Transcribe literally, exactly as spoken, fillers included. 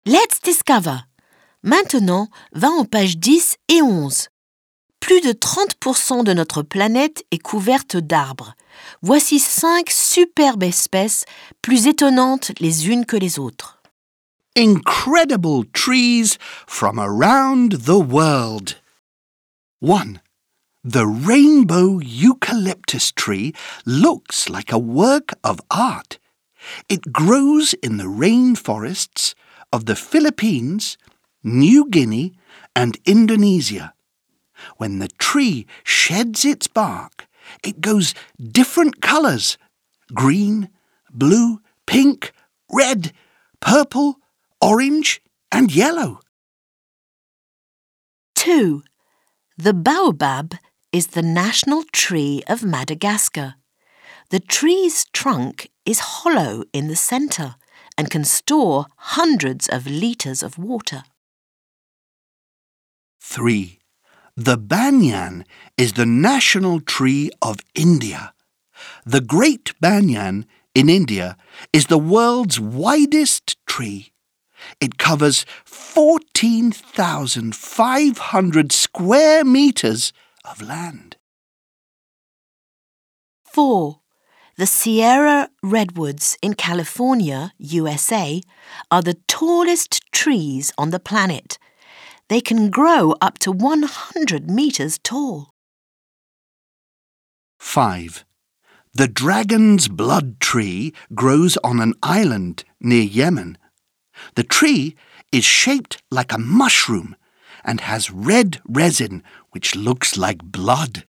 Let's discover. Maintenant, va en page dix et onze. Plus de trente pour cent de notre planète est couverte d'arbres. Voici cinq superbes espèces, plus étonnantes les unes que les autres. Incredible trees from around the world. one. The rainbow eucalyptus tree looks like a work of art. It grows in the rainforests of the Philippines, New Guinea, and Indonesia. When the tree sheds its bark, it goes different colours: green, blue, pink, red, purple, orange, and yellow. two. The baobab is the national tree of Madagascar. The tree's trunk is hollow in the centre and can store hundreds of litres of water. three. The banyan is the national tree of India. The Great Banyan in India is the world's widest tree. It covers fourteen thousand five hundred square metres of land. four. The Sierra Redwoods in California, U S A, are the tallest trees on the planet. They can grow up to one hundred metres tall. five. The dragon's blood tree grows on an island near Yemen. The tree is shaped like a mushroom and has red resin which looks like blood.